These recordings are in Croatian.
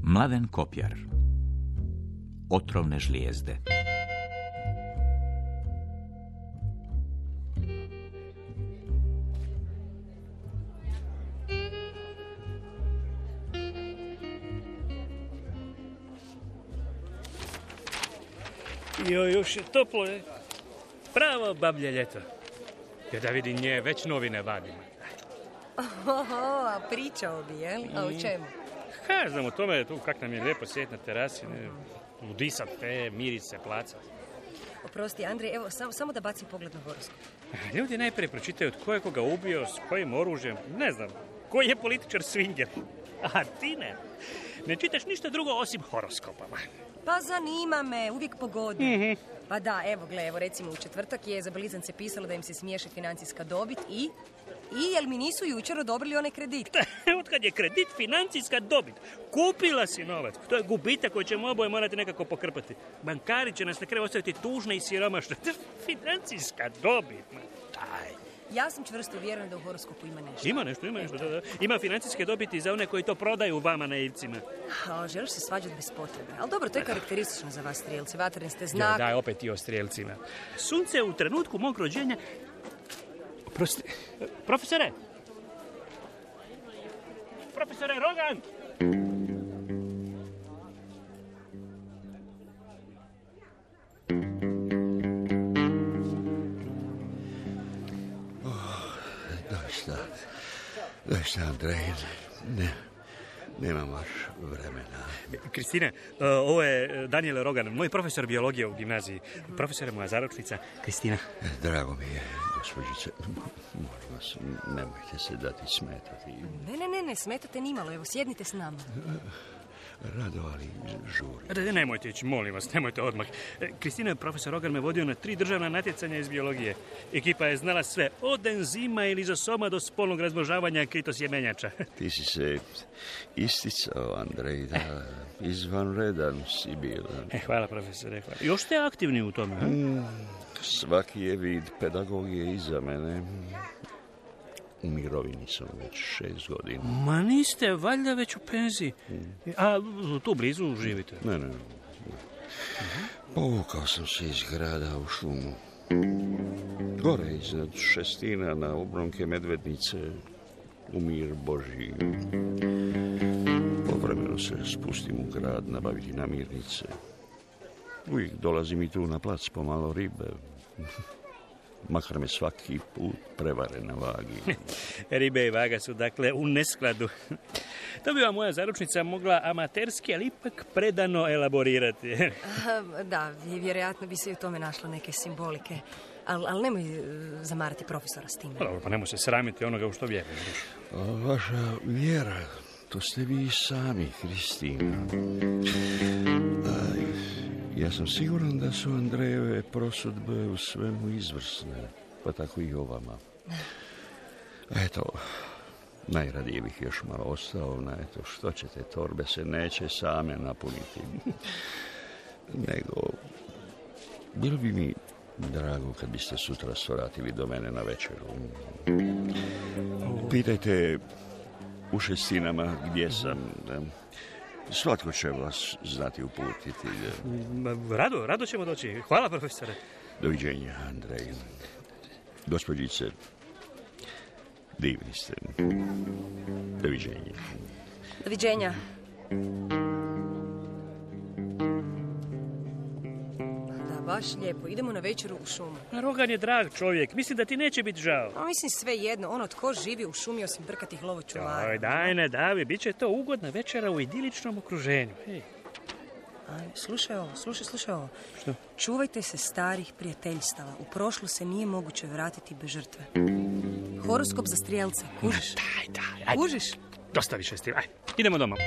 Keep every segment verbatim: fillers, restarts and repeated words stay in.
Mladen Kopjar. Otrovne žlijezde. Jo, još je toplo, je. Pravo bablje ljeto. Ja da vidim nje, već novine vadimo. Oho, a pričao bi, jel? A o čemu? Ha, znam o tome, tu kak nam je lijepo sjeti na terasi, ne, udisat te, mirit se, placat. Oprosti, Andrej, evo, sam, samo da bacim pogled na horoskop. Ljudi najprije pročitaju tko je koga ubio, s kojim oružjem, ne znam, koji je političar swinger. A ti ne. Ne čitaš ništa drugo osim horoskopama. Pa zanima me, uvijek pogodi. Mm-hmm. Pa da, evo, gle, evo recimo u četvrtak je za Blizance pisalo da im se smiješi financijska dobit i... I jel mi nisu jučer odobrili onaj kredit? Otkad je kredit financijska dobit? Kupila si novac. To je gubitak koji ćemo oboje morati nekako pokrpati. Bankari će nas na kraju ostaviti tužne i siromašne. Financijska dobit, ma daj. Ja sam čvrsto uvjerena da u horoskopu ima nešto. Ima nešto, ima nešto, da, da. Ima financijske dobiti za one koji to prodaju vama naivcima. A, želiš se svađati bez potrebe. Ali dobro, to je karakteristično za vas, strijelci. Vatren ste znak... Daj, opet i o strijelcima. Sunce u trenutku mog rođenja... Prosti, profesore! Profesore Rogan! Doista, doista, Andrej, ne, nemam baš vremena. Kristina, ovo je Daniel Rogan, moj profesor biologije u gimnaziji. Profesor je moja zaručnica, Kristina. Drago mi je, gospođice. Molim vas, nemojte se dati smetati. Ne, ne, ne, ne, smetate nimalo. Evo, sjednite s nama. Rado, ali žuri. Ne, nemojte ići, molim vas, nemojte odmah. Kristina, profesor Rogan me vodio na tri državna natjecanja iz biologije. Ekipa je znala sve, od enzima ili izosoma do spolnog razmnožavanja kritosjemenjača. Ti si se isticao, Andrej, da izvanredan si bio. E, hvala, profesore, hvala. Još ste aktivni u tome, ha? Mm, svaki je vid pedagogije iza mene. U mirovini sam već šest godina. Ma niste valjda već u penziji. Mm. A tu blizu živite? Ne, ne. ne. Uh-huh. Povukao sam se iz grada u šumu. Gore iznad Šestina na obronke Medvednice u mir Božji. Povremeno se spustim u grad nabaviti namirnice. Uvijek dolazim i tu na plac pomalo ribe. Makar me svaki put prevare na vagi. Ribe i vaga su dakle u neskladu. To bi vam moja zaručnica mogla amaterski, ali ipak predano elaborirati. A, da, vjerojatno bi se i u tome našlo neke simbolike. Ali al nemoj zamarati profesora s time. Pa, pa nemoj se sramiti onoga u što vjerujem. Vaša vjera, to ste vi sami, Kristina. Aj, ja sam siguran da su Andrejeve prosudbe u svemu izvrsne, pa tako i o vama. Eto, najradije bih još malo ostao na eto, što ćete, torbe se neće same napuniti. Nego, bilo bi mi drago kad biste sutra svratili do mene na večeru. Pitajte u Šestinama gdje sam. Svatko će vas znati uputiti. Rado, rado ćemo doći. Hvala, profesore. Doviđenja, Andrej. Gospođice, divni ste. Doviđenja. Doviđenja. Da, baš lijepo. Idemo na večeru u šumu. Rogan je drag čovjek. Mislim da ti neće biti žao. A mislim sve jedno. Ono, tko živi u šumi osim brkatih lovočuvara. Oj, daj ne davi. Biće to ugodna večera u idiličnom okruženju. Hej. Aj, slušaj ovo, slušaj, slušaj ovo. Što? Čuvajte se starih prijateljstava. U prošlu se nije moguće vratiti bez žrtve. Horoskop za strijelce. Kužiš? Daj, daj. Ajde. Kužiš? Dosta više stil. Ajde, idemo doma.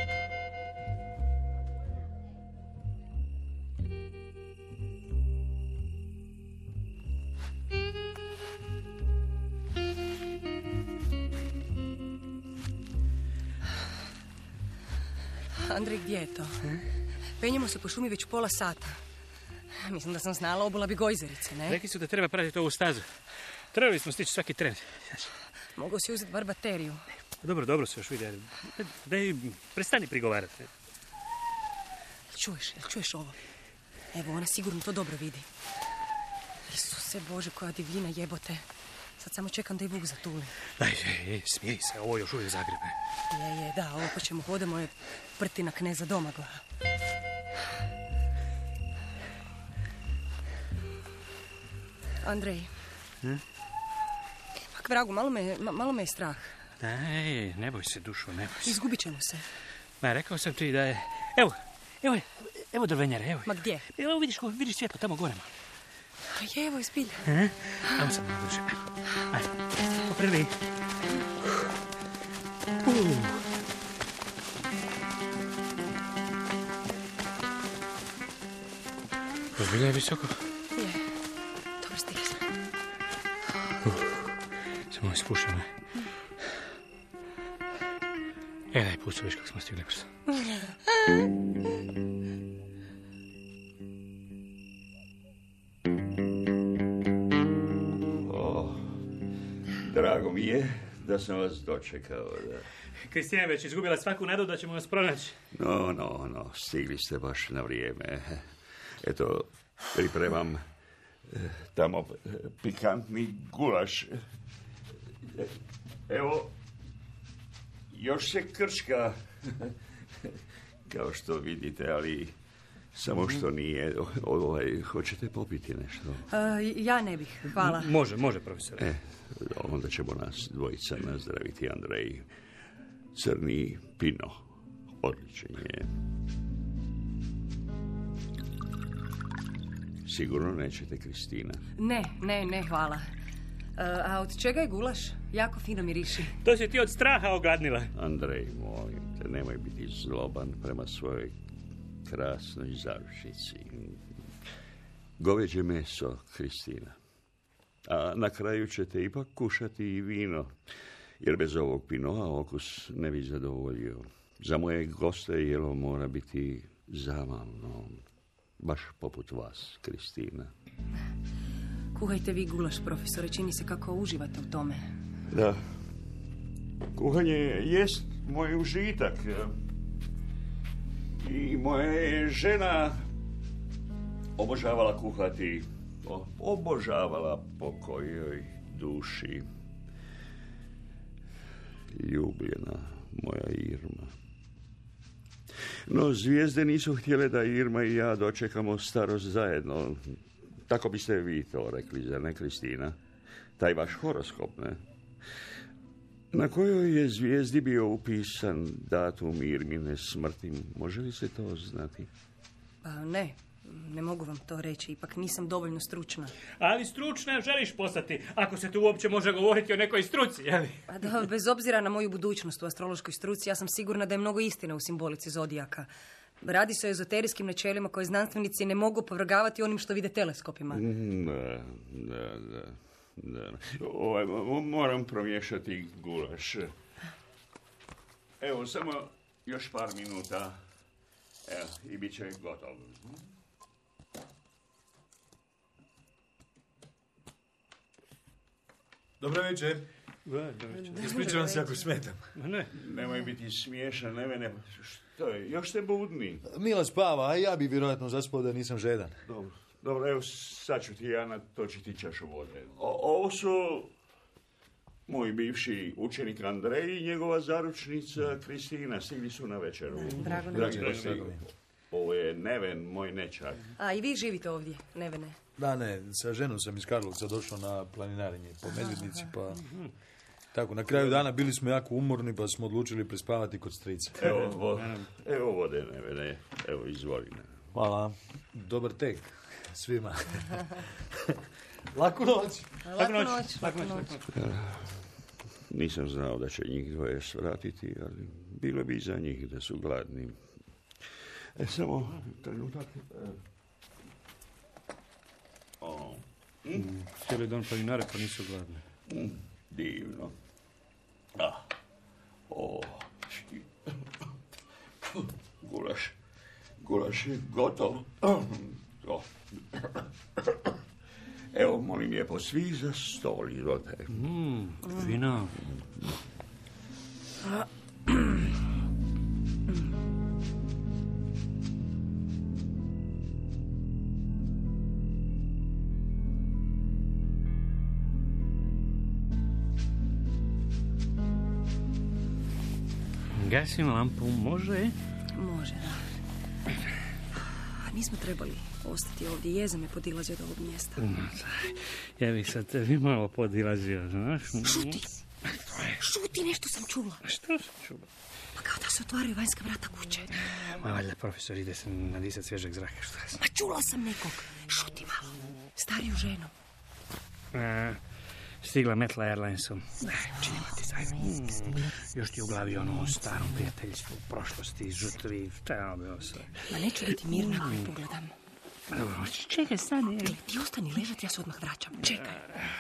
Andrej, gdje je to? Hmm? Penjemo se po šumi već pola sata. Mislim da sam znala, obula bi gojzerice, ne? Rekli su da treba pratiti ovu stazu. Trebali smo stići svaki tren. Mogu si uzeti bar bateriju. Dobro, dobro se još vidi. Daj, prestani prigovarati. čuješ, jel čuješ ovo? Evo, ona sigurno to dobro vidi. Isuse Bože, koja divljina, jebote. Sad samo čekam da i Vuk zatuli. Daj, ej, smiri se, ovo još uvijek Zagreb. Je, je, da, ovo pa ćemo hodamo je prtina kneza Domagoja. Andrej. Hm? Pak, vragu, malo me, ma, malo me je strah. Daj, ne boj se, dušo, ne boj se. Izgubit ćemo se. Ma, rekao sam ti da je... Evo, evo, evo drvenjare, evo. Ma gdje? Evo, vidiš, vidiš svjetlo, tamo gore. A je, evo je zbilja. Ajmo sad malo duže. Ajde, poprili. Uh. Zbilja je visoko? Je. Dobro stigli smo. Uh. Samo ispušamo. E, daj, pustu, viš kako smo stigli brzo. Drago mi je da sam vas dočekao. Da. Kristina već izgubila svaku nadu da ćemo vas pronaći. No, no, no, stigli ste baš na vrijeme. Eto, pripremam eh, tamo eh, pikantni gulaš. Evo, još se krčka, kao što vidite, ali samo što nije. Ovaj, hoćete popiti nešto? Uh, ja ne bih, hvala. Može, može, profesor. E, onda ćemo nas dvojica nazdraviti, Andrej. Crni pino. Odličan je. Sigurno nećete, Kristina? Ne, ne, ne, hvala. Uh, a od čega je gulaš? Jako fino miriši. To si ti od straha ogladnila. Andrej, molim te, nemoj biti zloban prema svojoj krasnoj zaručnici. Goveđe meso, Kristina. A na kraju ćete ipak kušati i vino, jer bez ovog pinoa okus ne bi zadovoljio. Za moje goste jelo mora biti zabavno, baš poput vas, Kristina. Kuhajte vi gulaš, profesore, čini se kako uživate u tome. Da. Kuhanje jest moj užitak. I moja je žena obožavala kuhati. O, obožavala po kojoj duši. Ljubljena moja Irma. No, zvijezde nisu htjele da Irma i ja dočekamo starost zajedno. Tako biste vi to rekli, zar ne, Kristina? Taj vaš horoskop, ne? Na kojoj je zvijezdi bio upisan datum Irmine smrti? Može li se to znati? Pa ne, ne mogu vam to reći. Ipak nisam dovoljno stručna. Ali stručna želiš postati, ako se tu uopće može govoriti o nekoj struci, jel? Pa da, bez obzira na moju budućnost u astrološkoj struci, ja sam sigurna da je mnogo istine u simbolici zodijaka. Radi se o ezoterijskim načelima koje znanstvenici ne mogu opovrgavati onim što vide teleskopima. Da, da, da. da. Ovaj, moram promiješati gulaš. Evo, samo još par minuta. Evo, i bit će gotovo. Dobro večer. Ispričavam se ako smetam. Ne. Nemoj biti smiješan, ne mene. Što je? Još ste budni. Mila spava, a ja bi vjerojatno zaspao da nisam žedan. Dobro, dobro, evo sad ću ti ja natočiti čašu vode. O, ovo su moj bivši učenik Andrej i njegova zaručnica Kristina. Stigli su na večeru. Drago Dragi nam. gosti, ovo je Neven, moj nečak. A i vi živite ovdje, Nevene? Da, ne, sa ženom sam iz Karlovca došao na planinarenje po Medvednici, pa... Tako, na kraju dana bili smo jako umorni, pa smo odlučili prespavati kod strica. Evo, vo, evo vode, Nevene, evo izvoli. Hvala. Dobar tek svima. Laku noć. Laku noć. Laku noć. Nisam znao da će njih dvoje svratiti, ali bilo bi i za njih da su gladni. E, samo trenutak. O. Mm. Cijeli dan planinare pa nisu gladni. Mm. Divno. Ah. O. Gulaš. Gulaš je gotov. Oh. Evo, molim lijepo, svi za stol, izvolite. Mm, vino. Gasim lampu, može? Može, da. A nismo trebali ostati ovdje. Jeza me podilazio od ovog mjesta. Ja bih sad tebi malo podilazio, znaš? Šuti! Šuti, nešto sam čula. Što sam čula? Pa kao da se otvaraju vanjska vrata kuće. Ma valjda, profesor, ide se nadisat svježeg zraka, što je? Ma čula sam nekog. Šuti malo. Stariju ženu. A, stigla Metla Airlinesom. Činimo ti zajedno. Još ti u glavi ono o starom prijateljstvu, prošlosti, žrtvi, šta je ono bilo sve? Ma neću biti mirna ako ih pogledam. Dobro, čekaj, stani. Gle, ti ostani ležati, ja se odmah vraćam. Čekaj.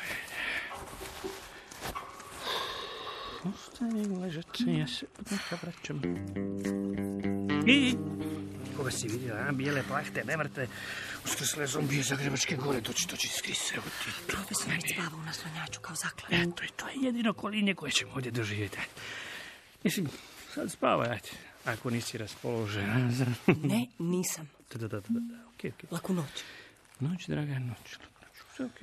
Ostani ležati, ja se odmah vraćam. I... Koga si vidio, a? Bijele plahte, ne vrte. Uskrsle zombije Zagrebačke gore, doći, doći, skrise. Profesor već spava u naslonjaču kao zaklan. Eto, i to je jedino kolinje koje ćemo ovdje doživjeti. Mislim, sad spava, ajde. Ako nisi raspoložen. Ne, nisam. Da, da, da, da, da. Okej, okej. Laku noć. Noć, draga, noć. Sve okej.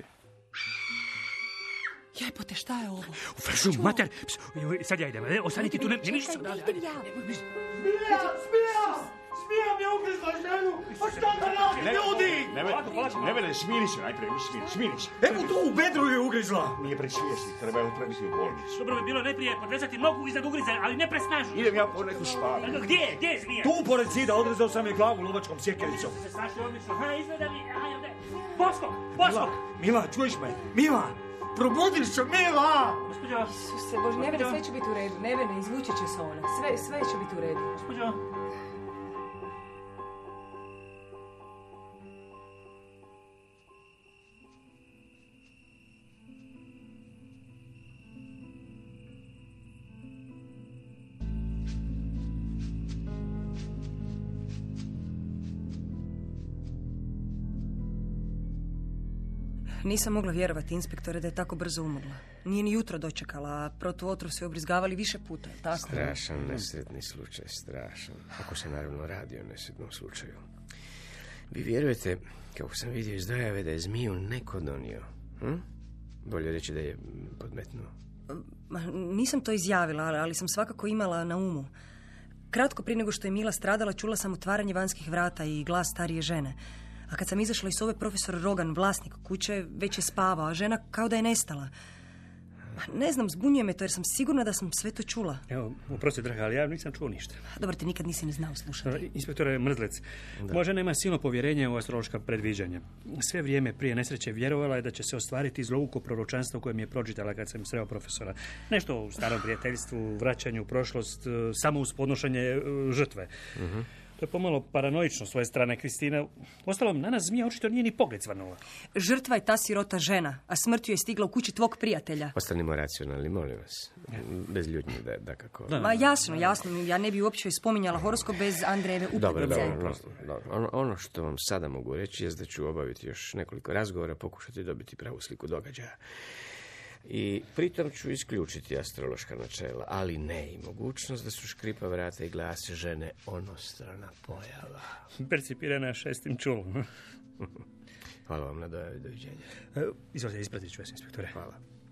Jebote, šta je ovo? U fešu, mater! Sad ja idem, ostani ti tu, ne vidiš se. Čekaj, idem ja. Smija, smija! Smija mi je ugrizla ženu! Pa šta da radi, ljudi? Ne vele, smiri se najprije, smiri, smiri se. Evo tu u bedru je ugrizla. Nije presvijesti, treba je prevesti u bolnicu. Dobro bi bilo najprije podvezati nogu iznad ugriza, ali ne presnažno. Idem ja po neku spavu. Gdje, gdje je zmija? Tu pored zida odrezao sam je glavu lovačkom sjekericom. Se snašli odlično, ha, izgleda mi, aha, ovdje. Poskok, poskok! Mila, čuješ me? Mila! Probudi se, Mila! Gospođo, Isuse, Bože, Nevene, sve će biti u redu. Nevene, izvući će se ona. Sve, sve će biti u redu. gospođo. Nisam mogla vjerovati, inspektore, da je tako brzo umrla. Nije ni jutro dočekala, a protuotrov su je obrizgavali više puta, tako? Strašan, nesretni slučaj, strašan. Ako se naravno radi o nesretnom slučaju. Vi vjerujete, kako sam vidio iz dojave, da je zmiju neko donio? Hm? Bolje reći da je podmetnuo. Ma, nisam to izjavila, ali sam svakako imala na umu. Kratko prije nego što je Mila stradala, čula sam otvaranje vanjskih vrata i glas starije žene. A kad sam izašla iz sobe, profesor Rogan, vlasnik kuće, već je spavao, a žena kao da je nestala. Ne znam, zbunjuje me to jer sam sigurna da sam sve to čula. Evo, oprosti, draga, ali ja nisam čuo ništa. Dobro, te nikad nisi ni znao slušati. Inspektore Mrzlec, možda nema silno povjerenje u astrološka predviđanja. Sve vrijeme prije nesreće vjerovala je da će se ostvariti zlouko proročanstvo koje mi je pročitala kad sam sreo profesora. Nešto u starom prijateljstvu, vraćanju u prošlost, samo uz podnošenje žrtve. Uh-huh. To je pomalo paranoično s svoje strane, Kristina. Ostalom, na nas zmija očito nije ni pogled zvanula. Žrtva je ta sirota žena, a smrt ju je stigla u kući tvog prijatelja. Ostanimo racionalni, molim vas. Bez ljutnje, da, da kako... Ma jasno, jasno. Ja ne bi uopće spominjala horoskop bez Andrejeve uprednice. Dobro, dobro, dobro. Ono, ono što vam sada mogu reći je da ću obaviti još nekoliko razgovora, pokušati dobiti pravu sliku događaja. I pritom ću isključiti astrološka načela, ali ne i mogućnost da su škripa vrata i glas žene onostrana pojava. Percipirana šestim čulom. Hvala vam na dojavi, doviđenja. Izvolite, ispratit ću vas, inspektore. Hvala.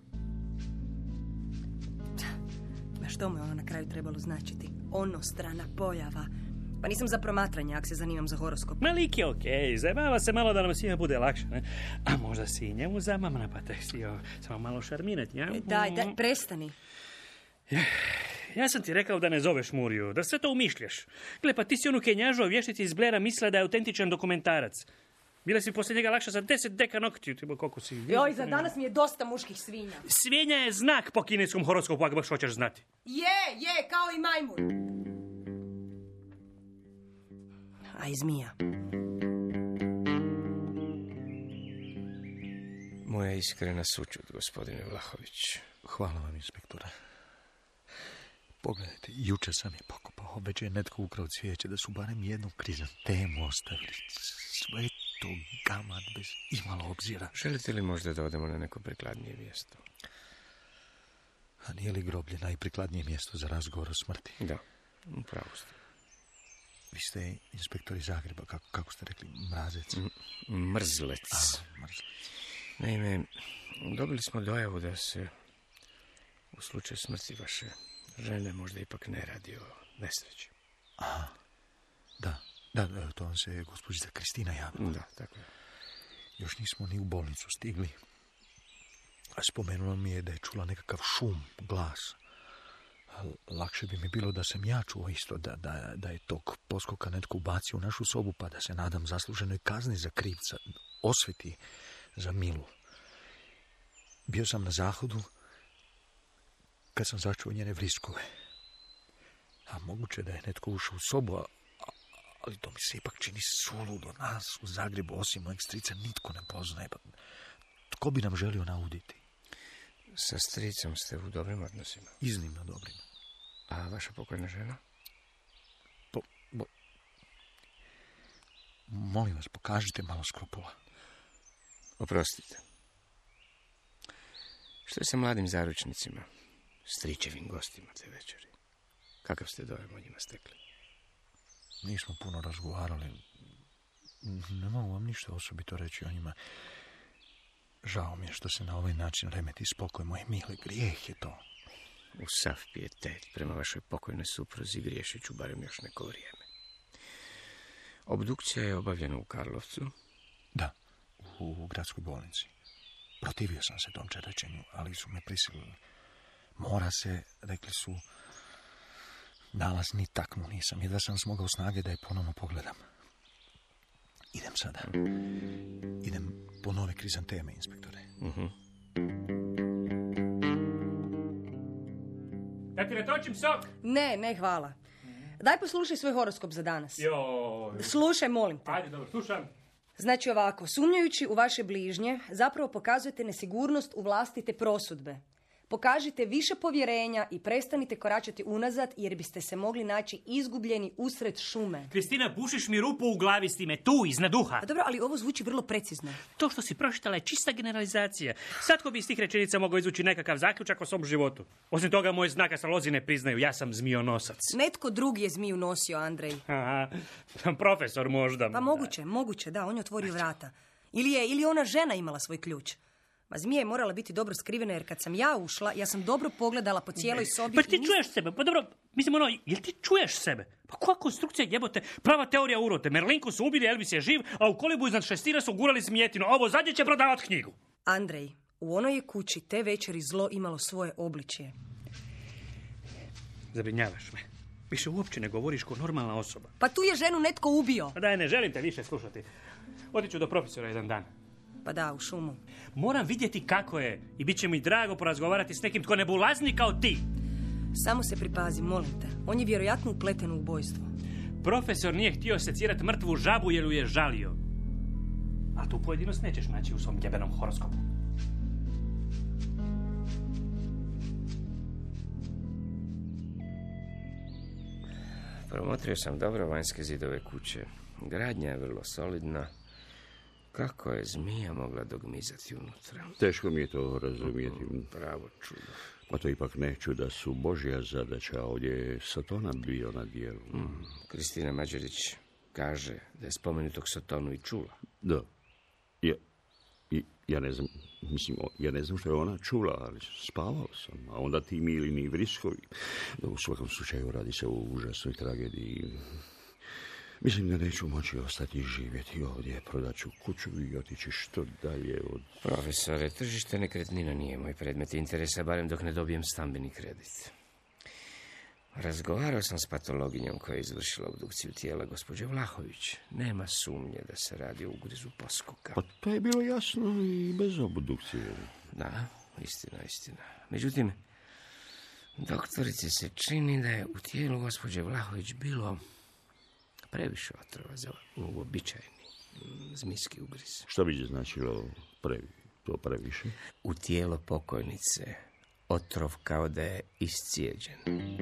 Ma što mu je ono na kraju trebalo značiti? Onostrana pojava. Pa nisam za promatranje, ako se zanimam za horoskop. Ma lik je okej, okay. Zajebava se malo da nam svima bude lakše, ne? A možda si i njemu zamamna, pa te htio samo malo šarmirati, ja? E, daj, daj, prestani. Ja, ja sam ti rekao da ne zoveš Muriju, da sve to umišljaš. Gle, pa ti si onu Kenjažu vještici iz Blera mislila da je autentičan dokumentarac. Bila si poslije njega lakša za deset deka noktiju, ti koliko si... Joj, za danas mi je dosta muških svinja. Svinja je znak po kineskom horoskopu, ako baš hoćeš znati. Je, je, kao i majmun. A i zmija. Moja iskrena sućut, gospodine Vlahović. Hvala vam, inspektora. Pogledajte, juče sam je pokopao, već je netko ukrao cvijeće, da su barem jednu krizantemu ostavili. Sve to gamat bez imalo obzira. Želite li možda da odemo na neko prikladnije mjesto? A nije li groblje najprikladnije mjesto za razgovor o smrti? Da, upravo ste. Vi ste inspektor iz Zagreba, kako, kako ste rekli, mrazec? M- mrzlec. A, mrzlec. Naime, dobili smo dojavu da se u slučaju smrti vaše Žene možda ipak ne radi o nesreći. Aha, da, da, da, to vam se gospođica Kristina javila. Da, tako je. Još nismo ni u bolnicu stigli. A spomenula mi je da je čula nekakav šum, glas. Lakše bi mi bilo da sam ja čuo isto, da, da, da je tog poskoka netko ubacio u našu sobu, pa da se nadam zasluženoj kazni za krivca, osveti za Milu. Bio sam na zahodu kad sam začuo njene vriskove. A moguće da je netko ušao u sobu, a, ali to mi se ipak čini suludo. Nas u Zagrebu, osim mojeg strica, nitko ne poznaje. Pa tko bi nam želio nauditi? Sa stricom ste u dobrim odnosima. Iznimno dobrim. A vaša pokojna žena? Po, bo... Molim vas, pokažite malo skrupula. Oprostite. Što je sa mladim zaručnicima? Stričevim gostima te večeri. Kakav ste dojam o njima stekli? Nismo puno razgovarali. Ne mogu vam ništa osobito reći o njima. Žao mi je što se na ovaj način remeti spokoj moje Mile. Grijeh je to. U sav pijetet prema vašoj pokojnoj supruzi griješit ću barem još neko vrijeme. Obdukcija je obavljena u Karlovcu? Da, u, u gradskoj bolnici. Protivio sam se tom čerečenju, ali su me prisilili. Mora se, rekli su, nalaz ni taknu nisam. Jedva sam smogao snage da je ponovno pogledam. Idem sada. Idem po nove krizanteme, inspektore. Uh-huh. Da ti natočim sok? Ne, ne, hvala. Daj poslušaj svoj horoskop za danas. Joj. Slušaj, molim te. Ajde, dobro, slušam. Znači ovako, sumnjajući u vaše bližnje, zapravo pokazujete nesigurnost u vlastite prosudbe. Pokažite više povjerenja i prestanite koračati unazad, jer biste se mogli naći izgubljeni usred šume. Kristina, bušiš mi rupu u glavi s time, tu, iznad duha. A dobro, ali ovo zvuči vrlo precizno. To što si pročitala je čista generalizacija. Svatko bi iz tih rečenica mogao izvući nekakav zaključak o svom životu. Osim toga, moje znaka astrolozi ne priznaju, ja sam zmijonosac. Netko drugi je zmiju nosio, Andrej. Aha, profesor možda. Pa moguće, moguće, da, on je otvorio vrata. Ili je, ili ona žena imala svoj ključ. Ma zmija je morala biti dobro skrivena, jer kad sam ja ušla, ja sam dobro pogledala po cijeloj sobi. Pa ti i nis... čuješ sebe, pa dobro, mislim ono, jel ti čuješ sebe? Pa koja konstrukcija jebote, prava teorija urote. Merlinku su ubili, Elvis je živ, a u kolibu iznad šestira su gurali zmijetinu, a ovo zadnje će prodavat knjigu. Andrej, u onoj je kući te večeri zlo imalo svoje obličje. Zabrinjavaš me. Više uopće ne govoriš ko normalna osoba. Pa tu je ženu netko ubio. Pa daj, ne želim te više slušati. Otiću do profesora jedan dan. Pa da, u šumu. Moram vidjeti kako je i bit će mi drago porazgovarati s nekim tko ne bulazni kao ti. Samo se pripazi, molim te. On je vjerojatno upleten u ubojstvo. Profesor nije htio secirati mrtvu žabu jer ju je žalio. A tu pojedinost nećeš naći u svom jebenom horoskopu. Promotrio sam dobro vanjske zidove kuće. Gradnja je vrlo solidna. Kako je zmija mogla dogmizati unutra? Teško mi je to razumijeti. Pravo čudo. Pa to ipak neću da su Božja zadaća, ovdje je Sotona bio na dijelu. Mm. Kristina Mađerić kaže da je spomenutog Sotonu i čula. Da. Ja, i, ja ne znam, mislim, ja ne znam što je ona čula, ali spavao sam. A onda ti Milini vriskovi. Da, u svakom slučaju radi se o užasnoj tragediji. Mislim da neću moći ostati živjeti ovdje. Prodat ću kuću i otići što dalje od... Profesore, tržište nekretnina nije moj predmet interesa, barem dok ne dobijem stambeni kredit. Razgovarao sam s patologinjom koja je izvršila obdukciju tijela gospođe Vlahović. Nema sumnje da se radi o ugrizu poskoka. Pa to je bilo jasno i bez obdukcije. Da, istina, istina. Međutim, doktorici se čini da je u tijelu gospođe Vlahović bilo previše otrova za uobičajeni zmijski ugriz. Što bi značilo previ, to previše? U tijelo pokojnice otrov kao da je iscijeđen.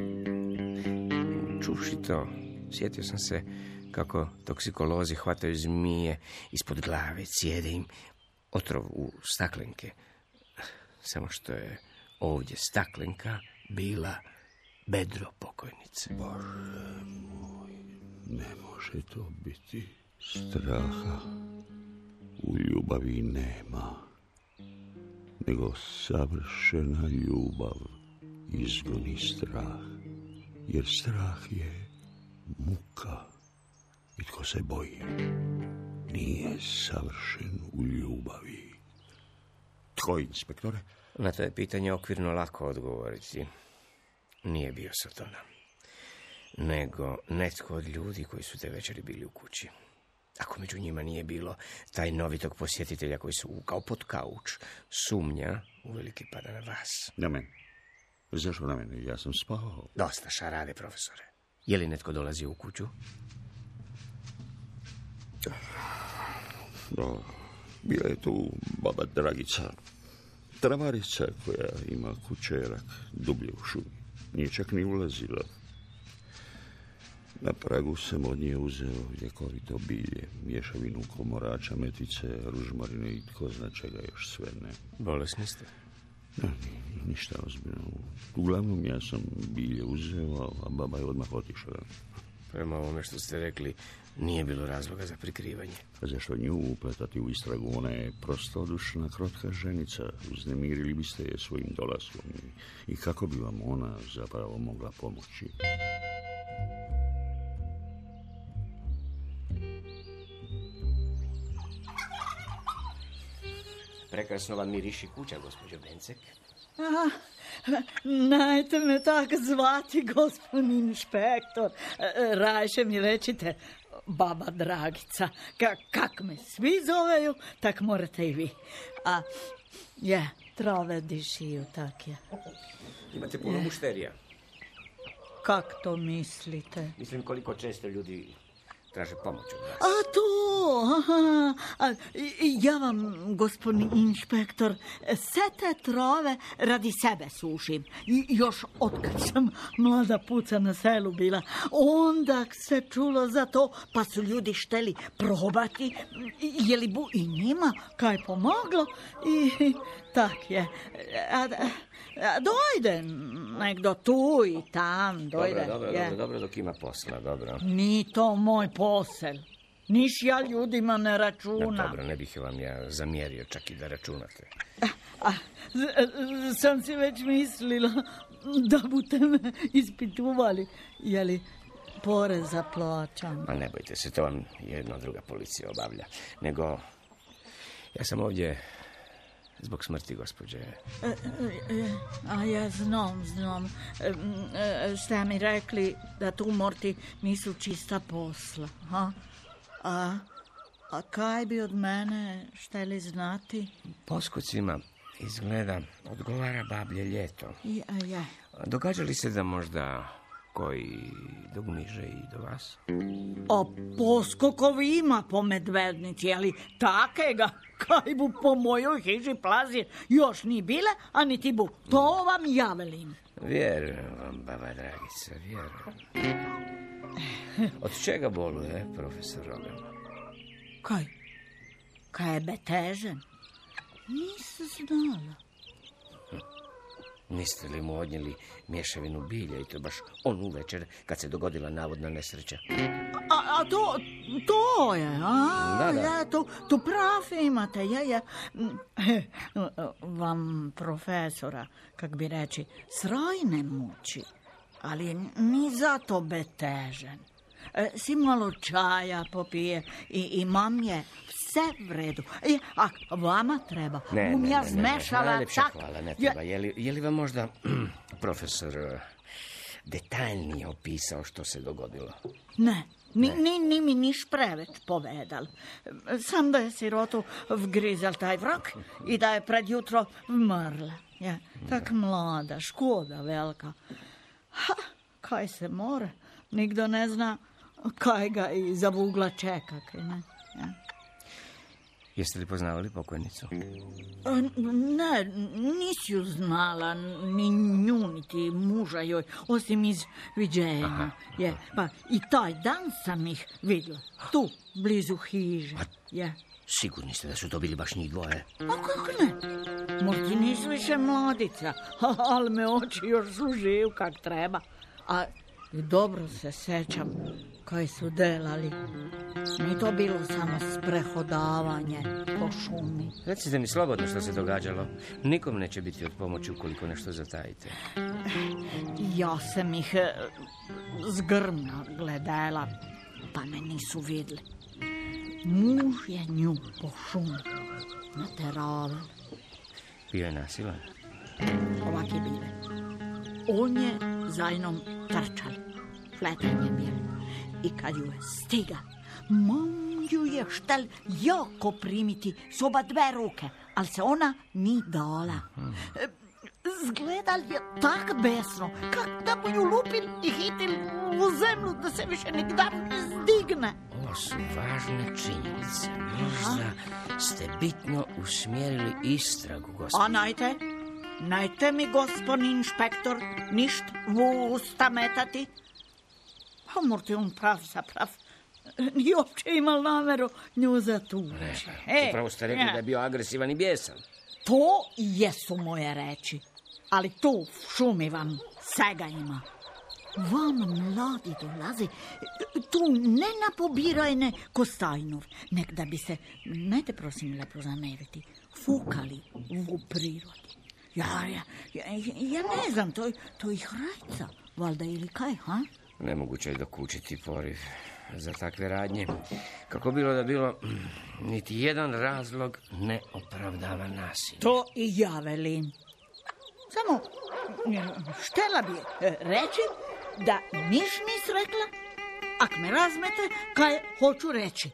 Čuvši to, sjetio sam se kako toksikolozi hvataju zmije ispod glave, cijede im otrov u staklenke. Samo što je ovdje staklenka bila bedro pokojnice. Bože moj, ne može to biti. Straha u ljubavi nema, nego savršena ljubav izgoni strah, jer strah je muka. I tko se boji, nije savršen u ljubavi. Tko, inspektore? Na to je pitanje okvirno lako odgovoriti. Nije bio Sotona, nego netko od ljudi koji su te večeri bili u kući. Ako među njima nije bilo tajnovitog posjetitelja koji se uvukao pod kauč, sumnja uvelike pada na vas. Na mene? Zašto na mene? Ja sam spavao. Dosta šarade, profesore. Je li netko dolazio u kuću? No, bila je tu baba Dragica, travarica koja ima kućerak dublje u šumi. Nije čak ni ulazila. Na pragu sam od nje uzeo ljekovito bilje, mješavinu komorača, metice, ružmarine i tko zna čega još sve ne. Bolesni ste? No, ništa ozbiljno. Uglavnom ja sam bilje uzeo, a baba je odmah otišla. Prema ovome što ste rekli, nije bilo razloga za prikrivanje. A zašto nju upletati u istragu? Ona je prostodušna, krotka ženica. Uznemirili biste je svojim dolaskom. I, i kako bi vam ona zapravo mogla pomoći? Prekrasno vam miriši kuća, gospođo Bencek. Aha, najte me tak zvati, gospodin inšpektor. Rajše mi rečite, baba Dragica. Ka, kak me svi zoveju, tak morate i vi. A, je, trave dišiju, tak je. Imate puno je. Mušterija. Kak to mislite? Mislim koliko često ljudi traže pomoć od vas. A to, aha, a, ja vam, gospodin inšpektor, sve te trove radi sebe sušim. I još otkad sam mlada puca na selu bila, onda se čulo za to, pa su ljudi šteli probati, je li bu i njima kaj pomoglo i tak je. A, a, dojde, nek do tu i tam, dojde. Dobro, dobro, je. dobro, dobro, dok ima posla, dobro. Ni to moj posel. Niš ja ljudima ne računam. No, dobro, ne bih vam ja zamjerio čak i da računate. A, a, z, sam si već mislila da budete me ispituvali, je li poreza plaćam. Ma ne bojte se, to vam jedna druga policija obavlja. Nego, ja sam ovdje zbog smrti gospođe. E, e, a ja znam, znam. E, e, ste mi rekli da tu morti nisu čista posla. Ha? A, a kaj bi od mene šteli znati? Poskucima izgleda odgovara bablje ljeto. Ja, ja. Događa li se da možda koji dogmiže i do vas? A poskokovi ima po Medvednici, ali takega kaj bu po mojoj hiži plazi još ni bile, a niti bu. To vam ja velim. Vjerujem vam, baba Dragica, vjerujem. Od čega boluje, profesor Rogan? Kaj? Kaj je betežen? Nisam znala. Niste li mu odnijeli mješavinu bilja i to baš onu večer kad se dogodila navodna nesreća? A, a to, to je, a? Da, da. Ja, to, to prav imate, ja, ja. Vam profesora, kak bi reći, sroj ne muči, ali ni zato betežen. E, si malo čaja popije i, i mam je sve v redu. E, a vama treba. Ne, ne, um ne, ja ne, zmešala ne, najljepša tak. hvala, ne treba. Je li, je li vam možda profesor detaljnije opisao što se dogodilo? Ne, ni, ni, ni mi niš preveč povedal. Sam da je sirotu vgrizel taj vrak i da je pred jutro vmrla. Ja, tak mlada, škoda velika. Ha, kaj se more? Nikdo ne zna kaj ga iza vugla čeka. Ne? Ja. Jeste li poznavali pokojnicu? Ne, nisi ju znala, ni nju, niti muža joj, osim iz viđenja. Je, pa i taj dan sam ih vidjela, tu, blizu hiže. Je. Sigurni ste da su to bili baš njih dvoje? A kako ne? Možda nisu više mladica, ali me oči još su živ kak treba. A dobro se sećam kaj su delali. Nije to bilo samo sprehodavanje po šumi. Recite mi slobodno što se događalo. Nikom neće biti od pomoći ukoliko nešto zatajite. Ja sam ih e, zgrmno gledala, pa me nisu vidjeli. Muž je nju po šumi nateravao. Bio je nasilan? Ovak je bile. On je za jednom trčal. Fletanje bilo. I kad ju je stiga, mam ju je štel jako primiti s oba dve ruke, ali se ona ni dala. Zgledal je tak besno, kak da mu ju lupil i hitil u zemlju da se više nikdar ne zdigne. Ovo su važne činjenice. Možda ste bitno usmjerili istragu, gospodin. A najte, najte mi, gospodin inšpektor, ništ v usta metati. Pa morate on prav za prav. Nije uopće imal nameru nju zatući. Ne, upravo ste rekli da je bio agresivan i bijesan. To jesu moje reči. Ali tu u šumi vam svega ima. Vam mladi dolazi tu ne na pobirajne Kostajnov, nek da bi se, najte prosim lepo zameriti, fukali u prirodi. Ja, ja, ja, ja ne znam, to, to ih rajca, valjda ili kaj, ha? Nemoguće je dokučiti poriv za takve radnje. Kako bilo da bilo, niti jedan razlog ne opravdava nasilje. To i ja velim. Samo, štela bi reći da niš nis rekla, ak me razmete, kaj hoću reći.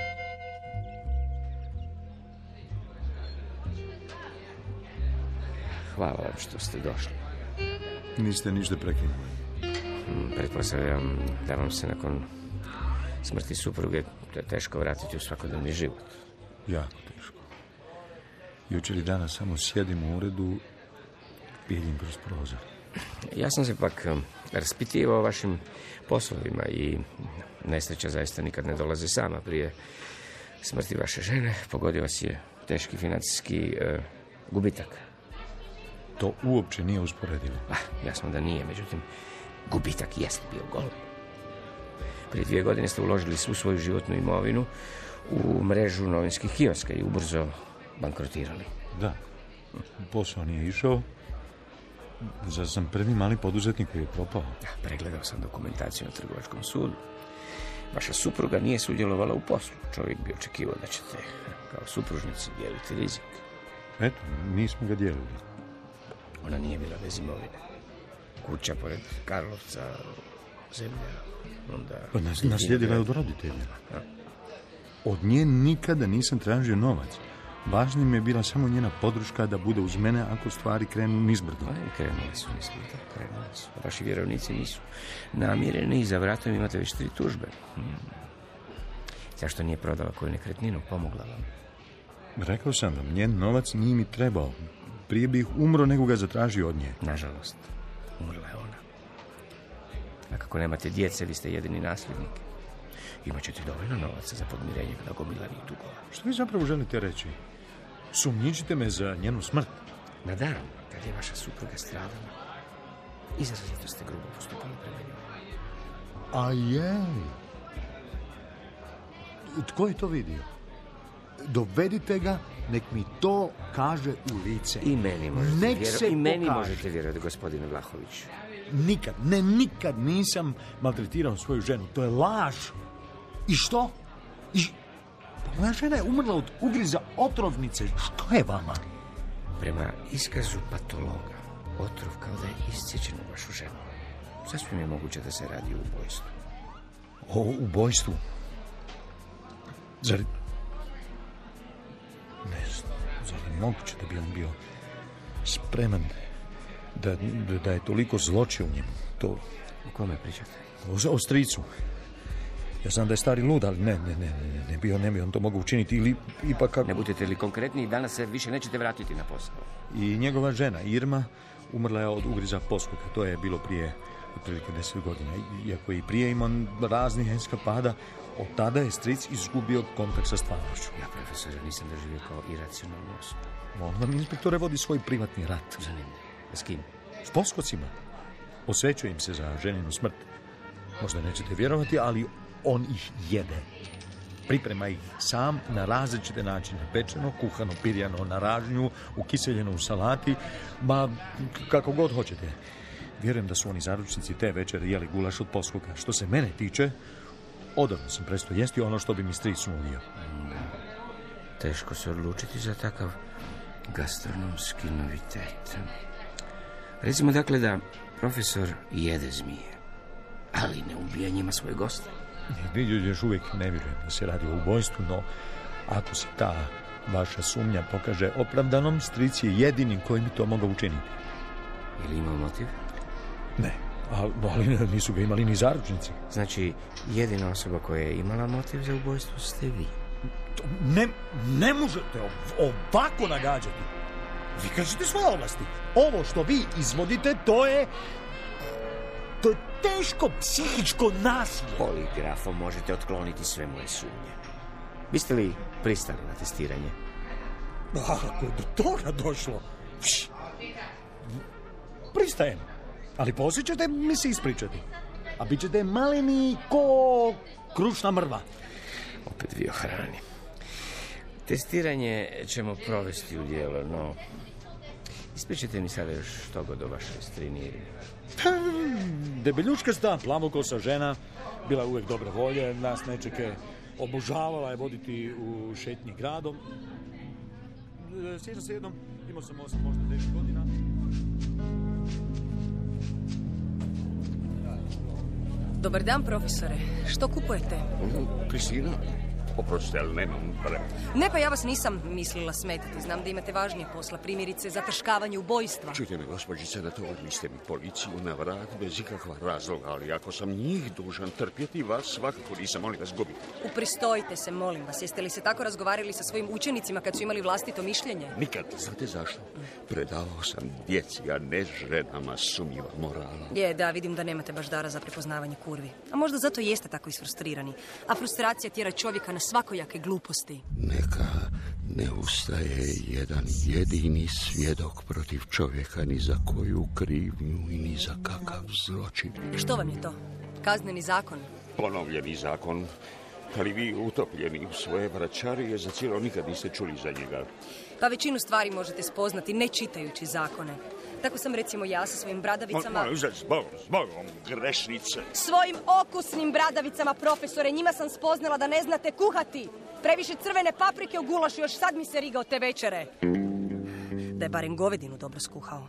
Hvala vam što ste došli. Niste ništa prekinuli. Pretpostavljam da vam se nakon smrti supruge teško vratiti u svakodnevni život. Jako teško. Jučer i danas samo sjedim u uredu i vidim kroz prozor. Ja sam se pak raspitivao o vašim poslovima i nesreća zaista nikad ne dolazi sama. Prije smrti vaše žene pogodio vas je teški financijski uh, gubitak. To uopće nije usporedivo. Ah, jasno da nije, međutim, gubitak jest bio golem. Prije dvije godine ste uložili svu svoju životnu imovinu u mrežu novinskih kioska i ubrzo bankrotirali. Da, posao nije išao. Zar sam prvi mali poduzetnik koji je propao? Da, pregledao sam dokumentaciju na trgovačkom sudu. Vaša supruga nije sudjelovala u poslu. Čovjek bi očekivao da ćete kao supružnici dijeliti rizik. Eto, nismo ga dijelili. Ona nije bila bez imovine. Kuća pored Karlovca, zemlja, onda... Pa nas, naslijedila je od roditelja. A? Od nje nikada nisam tražio novac. Važna mi je bila samo njena podrška da bude uz mene ako stvari krenu nizbrdo. Pa krenuli su nizbrdo, krenuli su. Vaši vjerovnici nisu namireni i za vratom imate već tri tužbe. Hmm. Zašto nije prodala koju nekretninu, pomogla vam? Rekao sam vam, njen novac nije mi trebao. Prije bih umro nego ga zatražio od nje. Nažalost, umrla je ona. A kako nemate djece, vi ste jedini nasljednik. Imaćete dovoljno novaca za podmirenje nagomilanih dugova. Što vi zapravo želite reći? Sumnjičite me za njenu smrt? Na dan, kad je vaša supruga stradala, izrazito ste grubo postupali prema njoj. A jej. Tko je to vidio? Dovedite ga, nek mi to kaže u lice. I meni možete vjerovati. I meni možete vjerovati, gospodine Vlahović. Nikad, ne, nikad nisam maltretirao svoju ženu. To je laž. I što? I... Pa moja žena je umrla od ugriza otrovnice. Što je vama? Prema iskazu patologa, otrov kao da je isciječen u vašu ženu. Sasvim je moguće da se radi o ubojstvu. O ubojstvu? Zar... Ne znam, zar je moguće da bi on bio spreman da, da, da je toliko zločio u njemu? To... O kome pričate? O, o stricu. Ja znam da je stari lud, ali ne, ne, ne, ne, ne bi on, ne bi on to mogao učiniti ili ipak kako... Ne budete li konkretni, danas se više nećete vratiti na posao. I njegova žena, Irma, umrla je od ugriza posluha. To je bilo prije otprilike deset godina. Iako je i prije imao raznih eskapada, od tada je stric izgubio kontakt sa stvarnošću. Ja, profesore, nisam doživio kao iracionalnu osobu. On vam, inspektore, vodi svoj privatni rat. Zanimljivo. S kim? S poskocima. Osvećuje im se za ženinu smrt. Možda nećete vjerovati, ali on ih jede. Priprema ih sam na različite načine. Pečeno, kuhano, pirjano na ražnju, ukiseljeno u salati, ma kako god hoćete. Vjerujem da su oni zaručnici te večere jeli gulaš od posluka. Što se mene tiče, odavno sam prestao jesti ono što bi mi stric nudio. Teško se odlučiti za takav gastronomski novitet. Recimo dakle da profesor jede zmije, ali ne ubija njima svoje goste. Još uvijek ne vjerujem da se radi o ubojstvu, no ako se ta vaša sumnja pokaže opravdanom, stric je jedini koji mi to mogao učiniti. Je li imao motiv? Ne, ali nisu ga imali ni zaručnici. Znači, jedina osoba koja je imala motiv za ubojstvo ste vi. Ne, ne možete ovako nagađati. Vi kažete svoje ovlasti. Ovo što vi izvodite, to je... To je teško psihičko nasilje. Poligrafom možete otkloniti sve moje sumnje. Biste li pristali na testiranje? Ako je do toga došlo... Pristajem. Ali poslije ćete mi se ispričati. A bit ćete maleni ko krušna mrva. Opet vi o hrani. Testiranje ćemo provesti u djelo, no... Ispričajte mi sada još što god o vašoj strini. Debeljučkasta, plavokosa žena, bila uvijek dobre volje, nas nečeke obožavala je voditi u šetnji gradom. Sjećam se jednom, imao sam osam, možda deset godina. Dobar dan, profesore. Što kupujete? Kristina, oprostite, ali nemam vremena. Ne, pa ja vas nisam mislila smetati. Znam da imate važnije posla, primjerice zataškavanje ubojstva. Čujte me, gospođice, da to odniste mi policiju na vrat bez ikakva razloga, ali ako sam njih dužan trpjeti, vas svakako nisam, molim vas, gubiti. Upristojite se, molim vas. Jeste li se tako razgovarali sa svojim učenicima kad su imali vlastito mišljenje? Nikad. Znate zašto? Predavao sam djeci, a ne ženama sumnjiva morala. Je, da, vidim da nemate baš dara za prepoznavanje kurvi. A možda zato jeste tako isfrustrirani. A frustracija tjera čovjeka na svakojake gluposti. Neka ne ustaje jedan jedini svjedok protiv čovjeka ni za koju krivnju i ni za kakav zločin. Što vam je to? Kazneni zakon? Ponovljeni zakon, ali vi utopljeni u svoje vraćarije za cijelo nikad niste čuli za njega. Pa većinu stvari možete spoznati ne čitajući zakone. Tako sam recimo ja sa svojim bradavicama... Molim, zbogom, zbogom, grešnice. Svojim okusnim bradavicama, profesore, njima sam spoznala da ne znate kuhati. Previše crvene paprike u gulašu, još sad mi se riga od te večere. Da je barem govedinu dobro skuhao.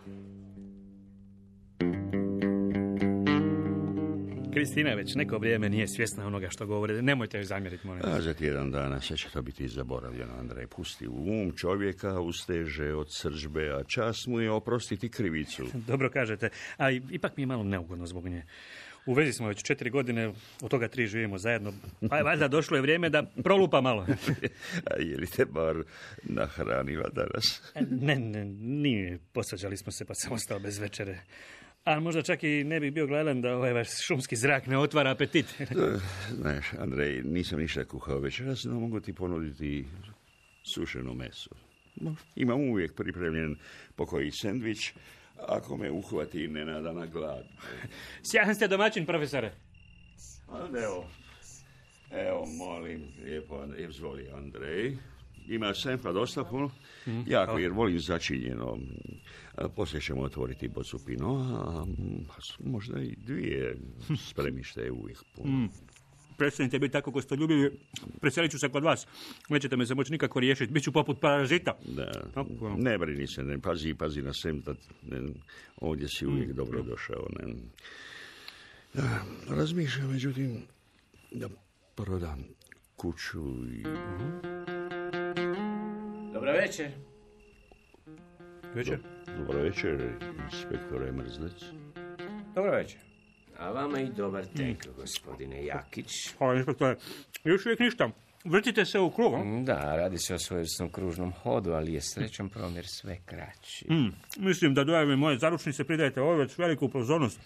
Kristina već neko vrijeme nije svjesna onoga što govore. Nemojte joj zamjeriti, molim. A za tjedan dana sve će to biti zaboravljeno, Andrej. Pusti u um čovjeka, usteže od srdžbe, a čast mu je oprostiti krivicu. Dobro kažete, a ipak mi je malo neugodno zbog nje. U vezi smo već četiri godine, od toga tri živimo zajedno. Pa je valjda došlo je vrijeme da prolupa malo. A je li te bar nahranila danas? Ne, ne, nije. Posvađali smo se pa sam ostao bez večere. A možda čak i ne bih bio gladan da ovaj vaš šumski zrak ne otvara apetit. Znaš, Andrej, nisam ništa kuhao večeras, no mogu ti ponuditi sušeno meso. No, imam uvijek pripremljen pokoji sendvič, ako me uhvati nenadana glad. Sjajan ste domaćin, profesore. Evo, evo, molim, lijepo, izvoli, Andrej. Ima senfa dosta puno, mm, jako, jer volim začinjeno. Poslije ćemo otvoriti bocu pino, a možda i dvije. Spremište je uvijek puno. Mm. Prestanite biti tako gostoljubivi, preselit ću se kod vas. Nećete me se moći nikako riješiti, bit ću poput parazita. Da, ne brini se, ne, pazi, pazi na senfa. Ovdje si uvijek mm. dobro došao. Ne. Da, razmišljam, međutim, da prodam kuću i... Mm-hmm. Dobro večer. Večer. Dobro večer, inspektore Mrzlec. Dobro večer. A vama i dobar tek, gospodine Jakić. Hvala, inspektore. Još uvijek ništa. Vrtite se u krug. Da, radi se o svojevrsnom kružnom hodu, ali je srećom promjer sve kraći. Mm, mislim da dojave moje zaručnice pridajete ovoj već veliku pozornost.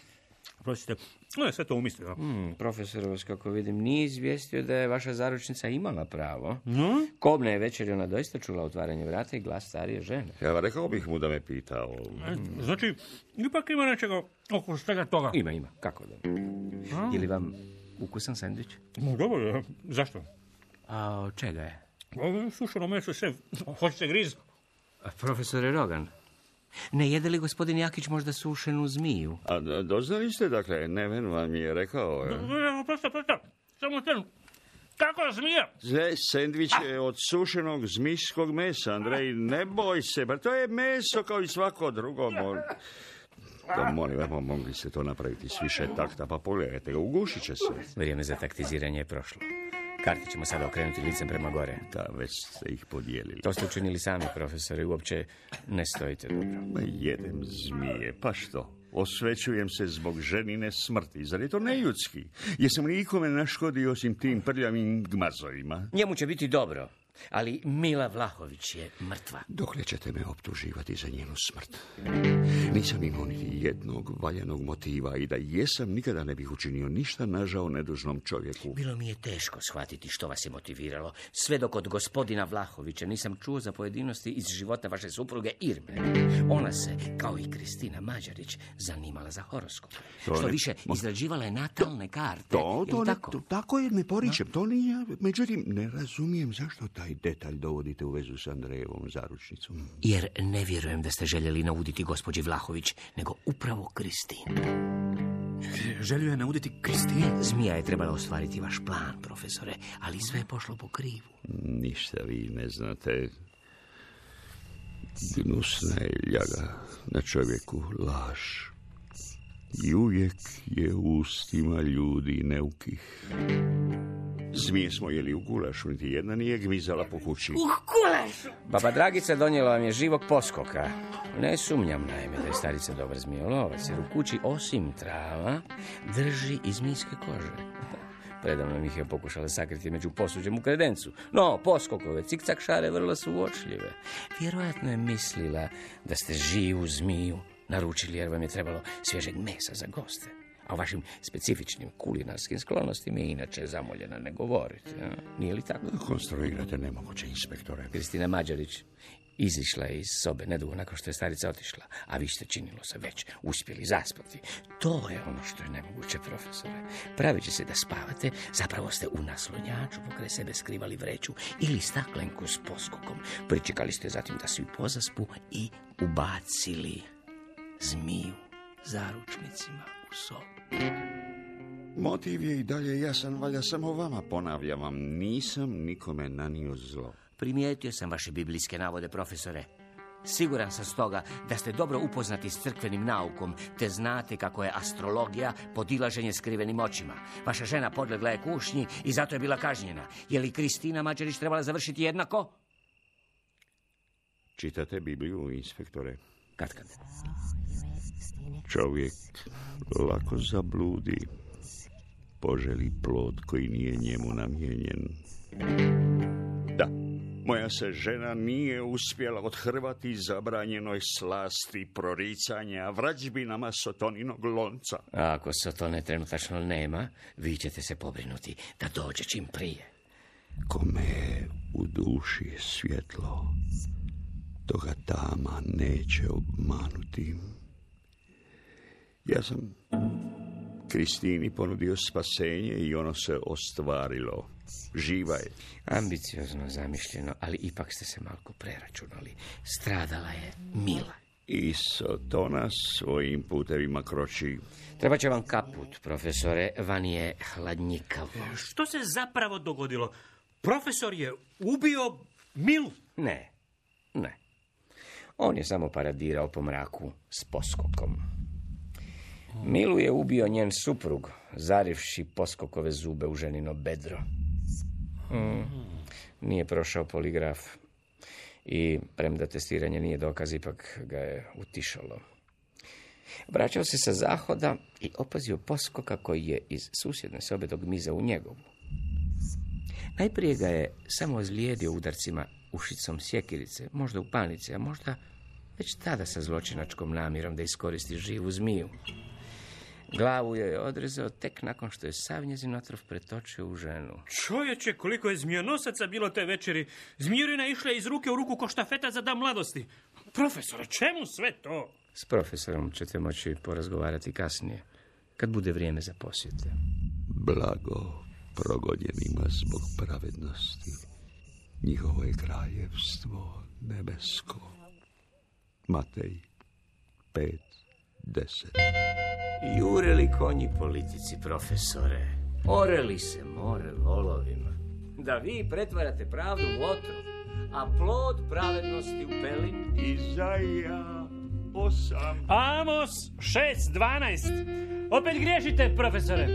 Prostite, ne, sve to umislio. Hmm, profesor vas, kako vidim, nije izvijestio da je vaša zaručnica imala pravo. No? Kobna je večer ona doista čula otvaranje vrata i glas starije žene. Ja rekao bih mu da me pitao. Znači, ipak ima nečega oko svega toga. Ima, ima. Kako da? A? Je li vam ukusan sendvič? No, dobro, zašto? A od čega je? Sušeno meso sve. Hoćete griz? Profesore Rogan, ne jede li gospodin Jakić možda sušenu zmiju? A doznali ste, dakle, Neven vam je rekao... Ne, ne, prosto, prosto, samo ten. Kako je zmija? Sve sendvič je od sušenog zmijskog mesa, Andrej, ne boj se, bar to je meso kao i svako drugo. Mol... Da, molim, evo, mogli ste to napraviti s više takta, pa pogledajte ga, ugušit će se. Vrijeme za taktiziranje je prošlo. Karte ćemo sada okrenuti licem prema gore. Da, već ste ih podijelili. To ste učinili sami, profesore, uopće ne stojite dobro. Ma jedem zmije, pa što? Osvećujem se zbog ženine smrti. Zar je to neljudski? Jesam li ikome naškodio osim tim prljavim gmazovima? Njemu će biti dobro, ali Mila Vlahović je mrtva. Dokle ćete me optuživati za njenu smrt? Nisam imao niti jednog valjanog motiva i da jesam, nikada ne bih učinio ništa nažao nedužnom čovjeku. Bilo mi je teško shvatiti što vas je motiviralo, sve dok od gospodina Vlahovića nisam čuo za pojedinosti iz života vaše supruge Irme. Ona se, kao i Kristina Mađarić, zanimala za horoskop. To što ne... više, izrađivala je natalne karte. To, to, je ne, tako? to, tako je, ne poričem, to nije. Međutim, ne razumijem zašto taj detalj dovodite u vezu s Andrejevom zaručnicom. Jer ne vjerujem da ste željeli nauditi gospođi Vlahović, nego upravo Kristinu. Želio je nauditi Kristinu? Zmija je trebala ostvariti vaš plan, profesore, ali sve je pošlo po krivu. Ništa vi ne znate. Gnusna je ljaga na čovjeku laž. I uvijek je u ustima ljudi neukih. Zmije smo jeli u gulašu, niti jedna nije gmizala po kući. U gulašu! Baba Dragica donijela vam je živog poskoka. Ne sumnjam naime da je starica dobar zmijolovac, jer u kući osim trava drži i zmijske kože. Predavno ih je pokušala sakriti među posuđem u kredencu. No, poskokove cikcak šare vrlo su uočljive. Vjerojatno je mislila da ste živu zmiju naručili jer vam je trebalo svježeg mesa za goste. A o vašim specifičnim kulinarskim sklonostima je inače zamoljena ne govoriti. Ja? Nije li tako? Konstruirate nemoguće, inspektore. Kristina Mađarić izišla je iz sobe nedugo nakon što je starica otišla, a vi ste, činilo se, već uspjeli zaspati. To je ono što je nemoguće, profesore. Pravići se da spavate, zapravo ste u naslonjaču pokraj sebe skrivali vreću ili staklenku s poskokom. Pričekali ste zatim da svi pozaspu i ubacili zmiju zaručnicima u sobu. Motiv je i dalje jasan, valja samo vama, ponavljam vam, nisam nikome nanio zlo. Primijetio sam vaše biblijske navode, profesore. Siguran sam stoga da ste dobro upoznati s crkvenim naukom, te znate kako je astrologija podilaženje skrivenim očima. Vaša žena podlegla je kušnji i zato je bila kažnjena. Je li Kristina Mađarić trebala završiti jednako? Čitate Bibliju, inspektore? Kad kad? Čovjek lako zabludi, poželi plod koji nije njemu namijenjen. Da, moja se žena nije uspjela othrvati zabranjenoj slasti proricanja vrađbinama Sotoninog lonca. A ako Sotone trenutačno nema, vi ćete se pobrinuti da dođe čim prije. Kome je u duši je svjetlo, toga tama neće obmanuti. Ja sam Kristini ponudio spasenje i ono se ostvarilo. Živa je. Ambiciozno zamišljeno, ali ipak ste se malko preračunali. Stradala je Mila. I Sotona svojim putevima kroči. Treba će vam kaput, profesore, van je hladnjikavo. Što se zapravo dogodilo? Profesor je ubio Milu? Ne, ne. On je samo paradirao po mraku s poskokom. Milu je ubio njen suprug, zarivši poskokove zube u ženino bedro. Hmm. Nije prošao poligraf i, premda testiranje nije dokaz, ipak ga je utišalo. Vraćao se sa zahoda i opazio poskoka koji je iz susjedne sobe dogmizao u njegovu. Najprije ga je samo ozlijedio udarcima ušicom sjekirice, možda u panici, a možda već tada sa zločinačkom namjerom da iskoristi živu zmiju. Glavu joj je odrezao tek nakon što je sav njezin otrov pretočio u ženu. Čovječe, koliko je zmijonosaca bilo te večeri. Zmijurina išla iz ruke u ruku ko štafeta za dan mladosti. Profesore, čemu sve to? S profesorom ćete moći porazgovarati kasnije, kad bude vrijeme za posjete. Blago progonjenima zbog pravednosti. Njihovo je kraljevstvo nebesko. Matej pet, deset. Jureli konji politici, profesore. Oreli se more volovima. Da vi pretvarate pravdu u otrov, a plod pravednosti u pelin. Izaija osam. Amos šest, dvanaest. Opet griješite, profesore.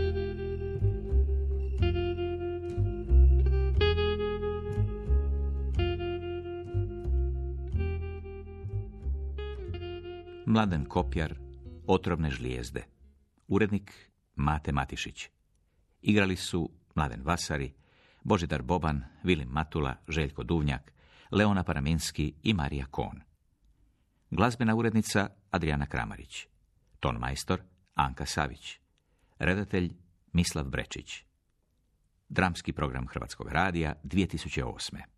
Mladen Kopjar, Otrovne žlijezde. Urednik Mate Matišić. Igrali su Mladen Vasari, Božidar Boban, Vilim Matula, Željko Duvnjak, Leona Paraminski i Marija Kon. Glazbena urednica Adriana Kramarić. Ton majstor Anka Savić. Redatelj Mislav Brečić. Dramski program Hrvatskog radija dvije tisuće osme.